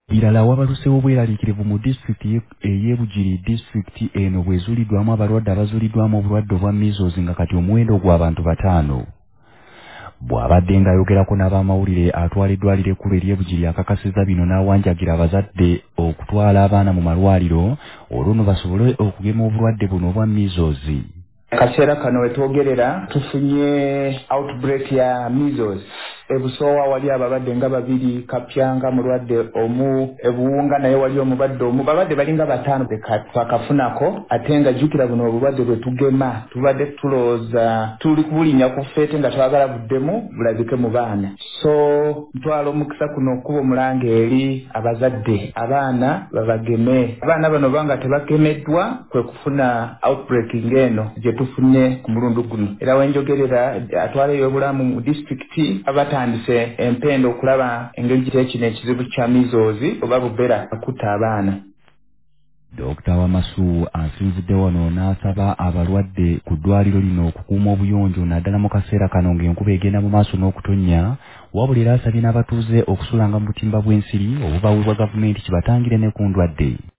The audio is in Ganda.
Birala wabalusewo bweraliikirivu mu disitulikiti ey'Ebugiri disitulikiti eno bwezuuliddwamu abalwadde abazuuliddwamu obulwadde obwa measles nga kati omuwendo gw'abantu 5. Bw'abadde ng'ayogerako n'abamawulire atwala eddwaliro ekkulu ery'Ebugiri akakasizza bino n'awanjagira abazadde okutwala abaana mu malwaliro olwo nno basobole okugema obulwadde buno obwa measles. Kaseera kano wetwogerera tufunye outbreak ya measles ebusoowa wali ababadde nga 2 kapyanga mulwadde omu ebuwunga naye wali omubadde omu babadde balinga 5 twakafunako ate nga jjukira buno obulwadde bwe tugema tubadde tulowooza tuli kubulinya ku ffeete nga twagala buddemu bulabike mu baana so ntwala omukisa kuno okuba omulanga eri abazadde abaana babageme abaana bano banga tebagemeddwa kwe kufuna outbreak ng'eno gye tufunye ku mulundu guno era wenjogerera atwala ey'obulamu mu disitulikiti abatandise empendo okulaba engeri gy'ekino ekizibu kya measles oba bubera akutta abaana. Dr. Wamasu asinzidde wano n'asaba abalwadde ku ddwaliro lino okukuuma obuyonjo naddala mu kaseera kano ng'enkuba egenda mu maaso n'okutonnya wabula era asabye n'abatuuze okusulanga mu butimba bw'ensiri obubaweebwa gavumenti kibatangire ne ku ndwadde.